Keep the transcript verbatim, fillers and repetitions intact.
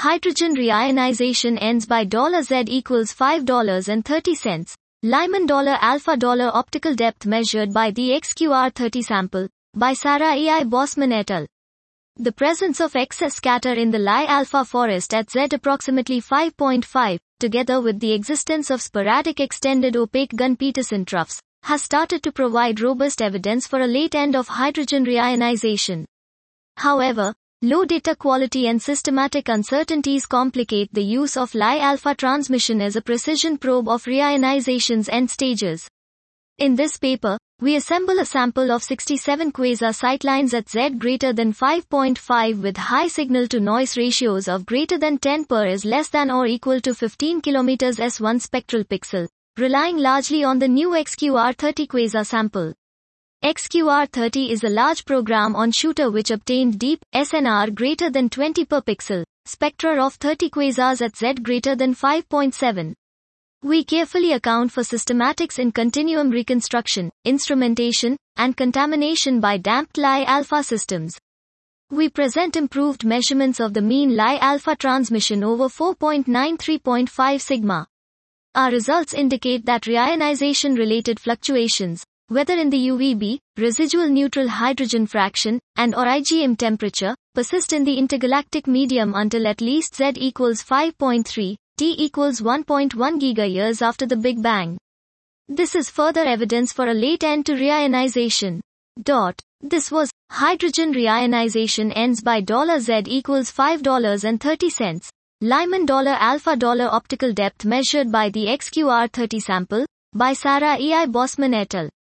Hydrogen reionization ends by $Z equals five dollars and thirty cents. Lyman alpha optical depth measured by the X Q R thirty sample, by Sarah E I Bosman et al. The presence of excess scatter in the Li alpha forest at Z approximately five point five, together with the existence of sporadic extended opaque Gunn-Peterson troughs, has started to provide robust evidence for a late end of hydrogen reionization. However, low data quality and systematic uncertainties complicate the use of Li alpha transmission as a precision probe of reionization's end stages. In this paper, we assemble a sample of sixty-seven quasar sightlines at Z greater than five point five with high signal-to-noise ratios of greater than ten per is less than or equal to fifteen kilometers S one spectral pixel, relying largely on the new X Q R thirty quasar sample. X Q R thirty is a large program on shooter which obtained deep, S N R greater than twenty per pixel, spectra of thirty quasars at Z greater than five point seven. We carefully account for systematics in continuum reconstruction, instrumentation, and contamination by damped Li alpha systems. We present improved measurements of the mean Li alpha transmission over four point nine three point five sigma. Our results indicate that reionization-related fluctuations, whether in the U V B, residual neutral hydrogen fraction, and or I G M temperature, persist in the intergalactic medium until at least Z equals five point three, T equals one point one gigayears after the Big Bang. This is further evidence for a late end to reionization. Dot. This was, hydrogen reionization ends by $Z equals five dollars and thirty cents. Lyman alpha optical depth measured by the X Q R thirty sample, by Sarah E I Bosman et al.